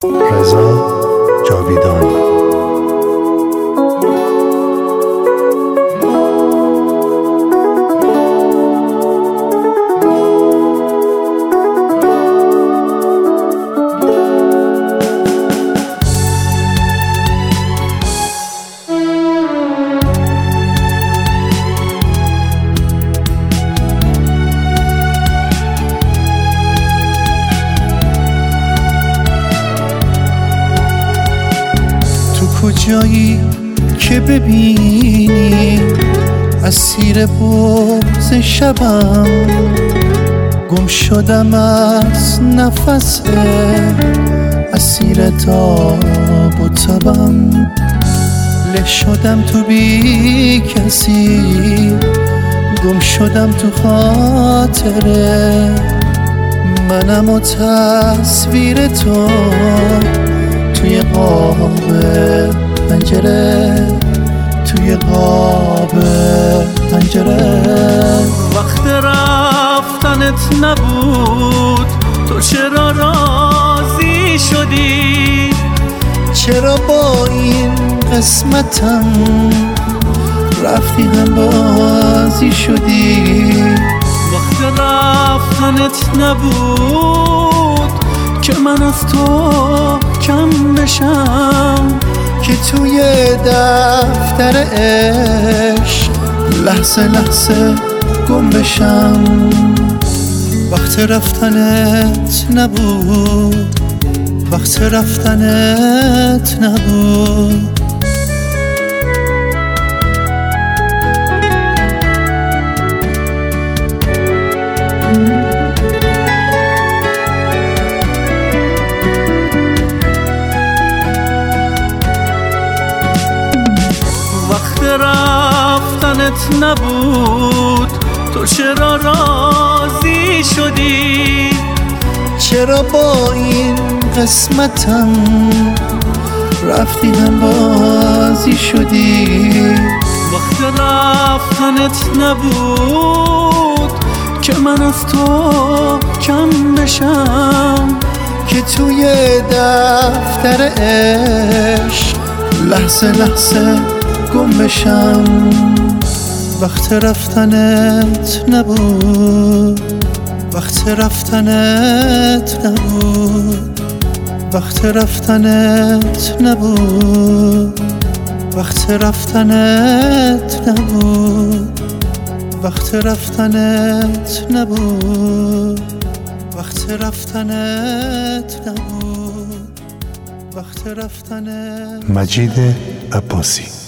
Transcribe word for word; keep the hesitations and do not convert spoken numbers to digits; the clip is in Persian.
رضا جاویدان. کجایی که ببینی اسیر بغض شبم، گم شدم از نفس اسیر تاب و تبم، له شدم تو بی کسی، گم شدم تو خاطره منم و تصویر تو توی قاب پنجره، توی قاب پنجره. وقت رفتنت نبود، تو چرا راضی شدی؟ چرا با این قسمتم رفتی هم بازی شدی؟ وقت رفتنت نبود که من از تو کم بشم، که توی دفتر عشق لحظه لحظه گم بشم. وقت رفتنت نبود، وقت رفتنت نبود. رفتنت نبود، تو چرا راضی شدی؟ چرا با این قسمتم رفتی هم بازی شدی؟ وقت رفتنت نبود که من از تو کم بشم، که توی دفتر عشق لحظه لحظه گم بشم. وقت رفتنت نبود، وقت رفتنت نبود، وقت رفتنت نبود، وقت رفتنت نبود، وقت رفتنت نبود، وقت رفتنت نبود، وقت رفتنت. مجید عباسی.